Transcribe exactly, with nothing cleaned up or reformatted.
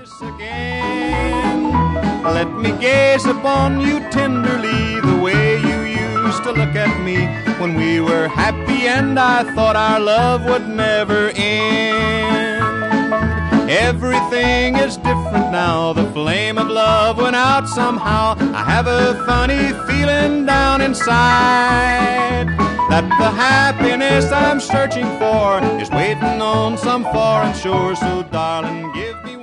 kiss again. Let me gaze upon you tenderly, the way you used to look at me when we were happy and I thought our love would never end. Everything is different now, the flame of love went out somehow. I have a funny feeling down inside that the happiness I'm searching for is waiting on some foreign shore. So darling, give me